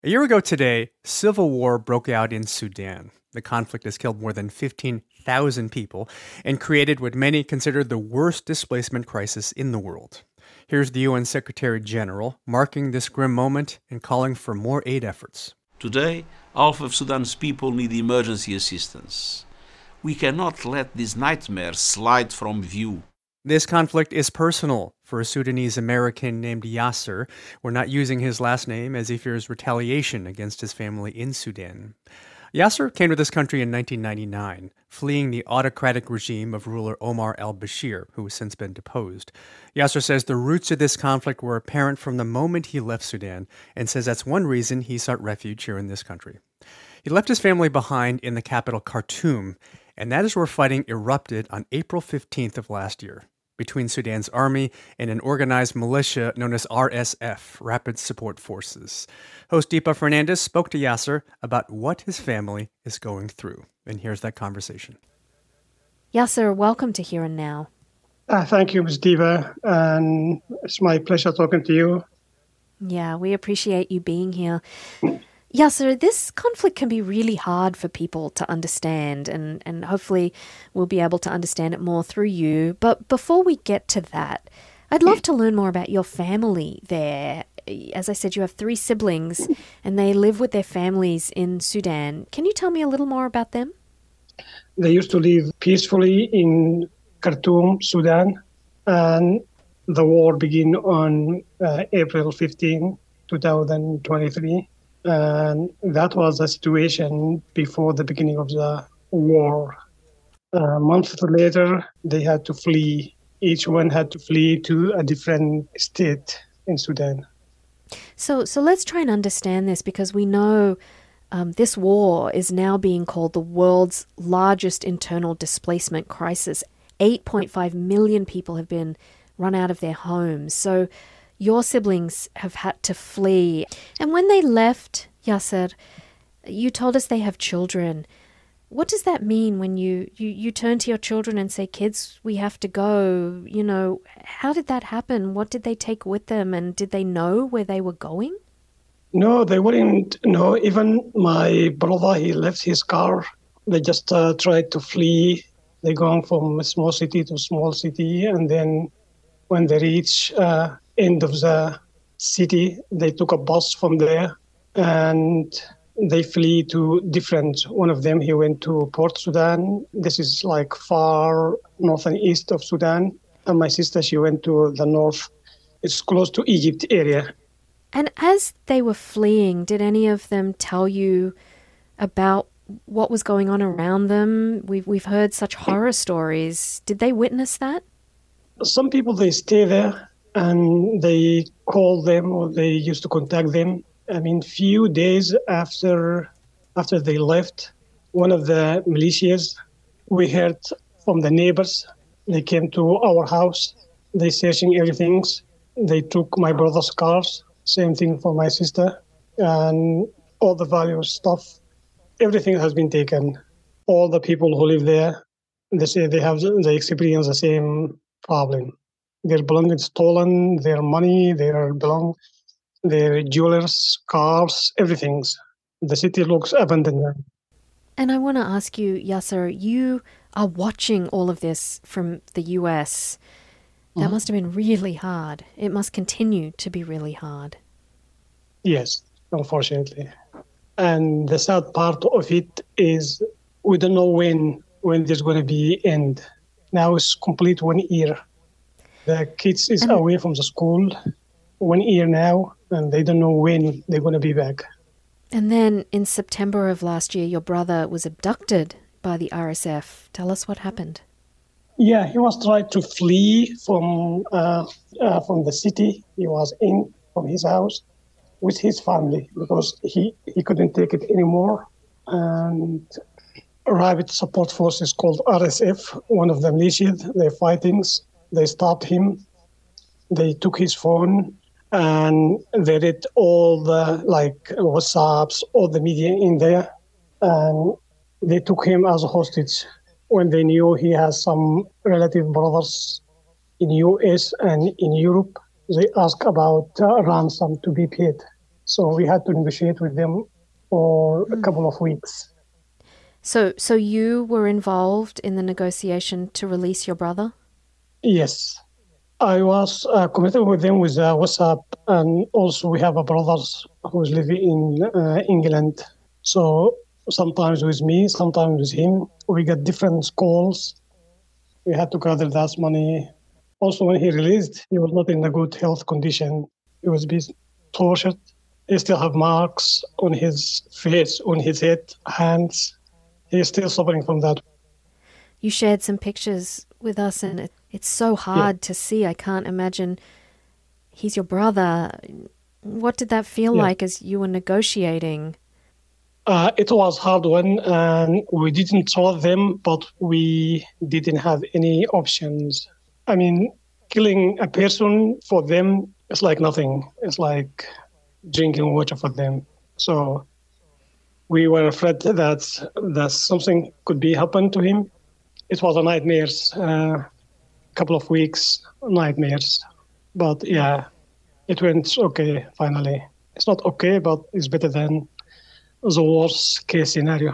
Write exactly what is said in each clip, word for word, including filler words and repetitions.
A year ago today, civil war broke out in Sudan. The conflict has killed more than fifteen thousand people and created what many consider the worst displacement crisis in the world. Here's the U N Secretary General marking this grim moment and calling for more aid efforts. Today, half of Sudan's people need emergency assistance. We cannot let this nightmare slide from view. This conflict is personal for a Sudanese American named Yasser. We're not using his last name as he fears retaliation against his family in Sudan. Yasser came to this country in nineteen ninety-nine, fleeing the autocratic regime of ruler Omar al-Bashir, who has since been deposed. Yasser says the roots of this conflict were apparent from the moment he left Sudan, and says that's one reason he sought refuge here in this country. He left his family behind in the capital Khartoum, and that is where fighting erupted on April fifteenth of last year, between Sudan's army and an organized militia known as R S F, Rapid Support Forces. Host Deepa Fernandez spoke to Yasser about what his family is going through. And here's that conversation. Yasser, welcome to Here and Now. Uh, thank you, Miz Deepa. And it's my pleasure talking to you. Yeah, we appreciate you being here. Yasser, this conflict can be really hard for people to understand, and, and hopefully we'll be able to understand it more through you. But before we get to that, I'd love to learn more about your family there. As I said, you have three siblings, and they live with their families in Sudan. Can you tell me a little more about them? They used to live peacefully in Khartoum, Sudan, and the war began on uh, April fifteenth, twenty twenty-three. And that was the situation before the beginning of the war. A month later, they had to flee. Each one had to flee to a different state in Sudan. So, so let's try and understand this, because we know um, this war is now being called the world's largest internal displacement crisis. eight point five million people have been run out of their homes. So your siblings have had to flee. And when they left, Yasser, you told us they have children. What does that mean when you, you, you turn to your children and say, kids, we have to go? You know, how did that happen? What did they take with them? And did they know where they were going? No, they wouldn't know. Even my brother, he left his car. They just uh, tried to flee. They're going from a small city to small city. And then when they reach uh, end of the city, they took a bus from there and they flee to different. One of them, he went to Port Sudan. This is like far north and east of Sudan. And my sister, she went to the north. It's close to Egypt area. And as they were fleeing, did any of them tell you about what was going on around them? We've, we've heard such horror stories. Did they witness that? Some people, they stay there and they call them or they used to contact them. I mean, few days after after they left, one of the militias, we heard from the neighbors. They came to our house. They searching everything. They took my brother's cars. Same thing for my sister. And all the valuable stuff. Everything has been taken. All the people who live there, they say they have they experience the same problem. Their belongings stolen, their money, their belong, their jewelers, cars, everything. The city looks abandoned. And I want to ask you, Yasser, you are watching all of this from the U S. That mm-hmm. must have been really hard. It must continue to be really hard. Yes, unfortunately. And the sad part of it is we don't know when when there's going to be end. Now it's complete one year. The kids is and away from the school one year now, and they don't know when they're going to be back. And then in September of last year, your brother was abducted by the R S F. Tell us what happened. Yeah, he was trying to flee from uh, uh, from the city he was in, from his house, with his family, because he, he couldn't take it anymore. And Rapid Support Forces called R S F, one of the militias, they're fighting. They stopped him. They took his phone and they read all the like WhatsApps, all the media in there. And they took him as a hostage when they knew he has some relative brothers in U S and in Europe. They asked about uh, ransom to be paid. So we had to negotiate with them for a couple of weeks. So, so you were involved in the negotiation to release your brother? Yes. I was uh, communicating with them with uh, WhatsApp, and also we have a brother who's living in uh, England. So sometimes with me, sometimes with him. We get different calls. We had to gather that money. Also, when he released, he was not in a good health condition. He was being tortured. He still have marks on his face, on his head, hands. He is still suffering from that. You shared some pictures with us, and it, it's so hard yeah. to see. I can't imagine. He's your brother. What did that feel yeah. like as you were negotiating? Uh, it was hard one, and we didn't solve them, but we didn't have any options. I mean, killing a person for them is like nothing. It's like drinking water for them. So we were afraid that that something could be happen to him. It was a nightmares, a uh, couple of weeks, nightmares. But yeah, it went okay finally. It's not okay, but it's better than the worst case scenario.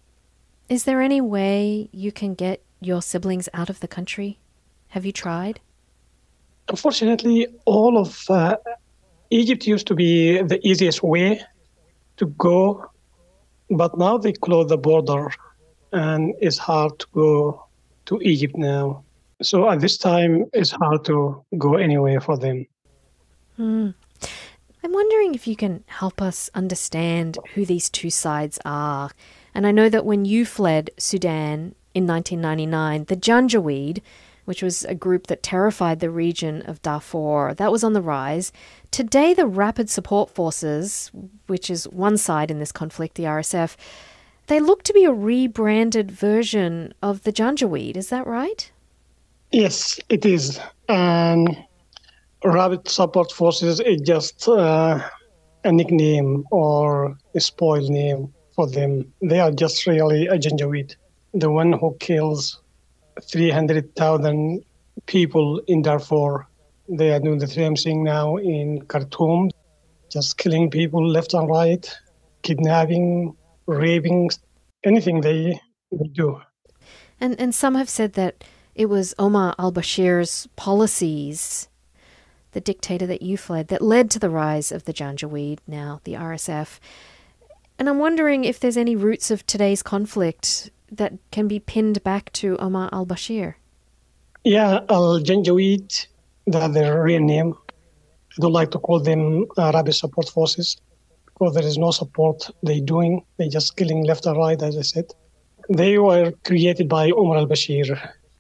Is there any way you can get your siblings out of the country? Have you tried? Unfortunately, all of uh, Egypt used to be the easiest way to go, but now they close the border and it's hard to go to Egypt now. So at this time, it's hard to go anywhere for them. Hmm. I'm wondering if you can help us understand who these two sides are. And I know that when you fled Sudan in nineteen ninety-nine, the Janjaweed, which was a group that terrified the region of Darfur, that was on the rise. Today, the Rapid Support Forces, which is one side in this conflict, the R S F, they look to be a rebranded version of the Janjaweed. Is that right? Yes, it is. And Rapid Support Forces is just uh, a nickname or a spoiled name for them. They are just really a Janjaweed, the one who kills three hundred thousand people in Darfur. They are doing the same thing now in Khartoum, just killing people left and right, kidnapping, raping, anything they, they do. And and some have said that it was Omar al-Bashir's policies, the dictator that you fled, that led to the rise of the Janjaweed, now the R S F. And I'm wondering if there's any roots of today's conflict that can be pinned back to Omar al-Bashir. Yeah, al-Janjaweed, that's their real name. I don't like to call them uh, Rapid Support Forces because there is no support they're doing. They're just killing left and right, as I said. They were created by Omar al-Bashir.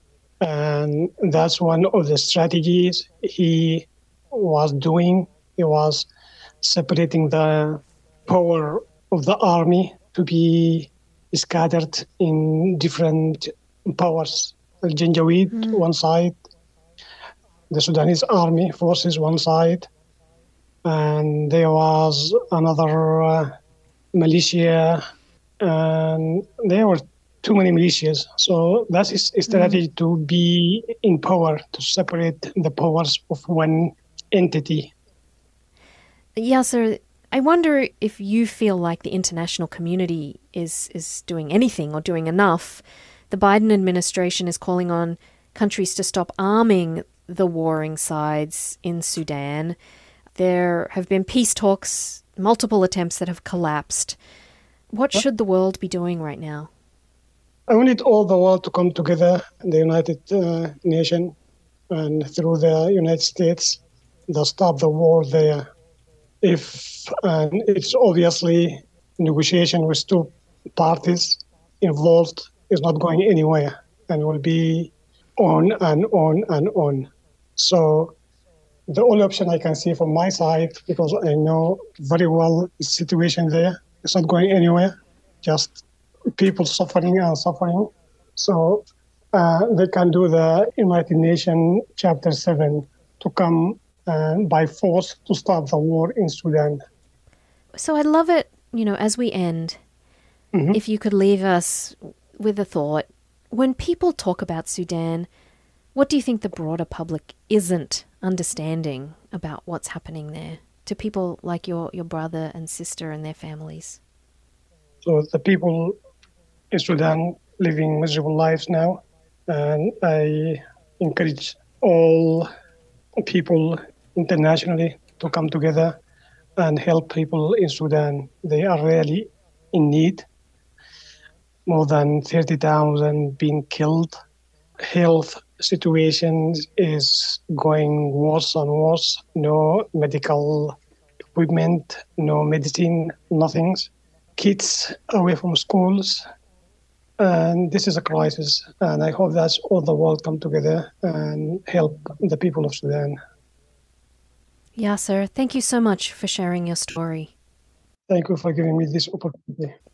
And that's one of the strategies he was doing. He was separating the power of the army to be scattered in different powers. The Janjaweed, mm. one side, the Sudanese army forces, one side, and there was another uh, militia, and there were too many militias. So that is a strategy mm. to be in power, to separate the powers of one entity. Yasser, I wonder if you feel like the international community is, is doing anything or doing enough. The Biden administration is calling on countries to stop arming the warring sides in Sudan. There have been peace talks, multiple attempts that have collapsed. What should the world be doing right now? I want all the world to come together, the United uh, Nations, and through the United States, to stop the war there. If and it's obviously negotiation with two parties involved is not going anywhere and will be on and on and on. So the only option I can see from my side, because I know very well the situation there, it's not going anywhere, just people suffering and suffering. So uh, they can do the United Nations Chapter seven to come uh, by force to stop the war in Sudan. So I'd love it, you know, as we end, mm-hmm. if you could leave us with a thought. When people talk about Sudan, what do you think the broader public isn't understanding about what's happening there? to people like your, your brother and sister and their families? So the people in Sudan living miserable lives now, and I encourage all people internationally to come together and help people in Sudan. They are really in need. More than thirty thousand being killed. Health situation is going worse and worse. No medical equipment, no medicine, nothing. Kids away from schools. And this is a crisis. And I hope that all the world come together and help the people of Sudan. Yasser, thank you so much for sharing your story. Thank you for giving me this opportunity.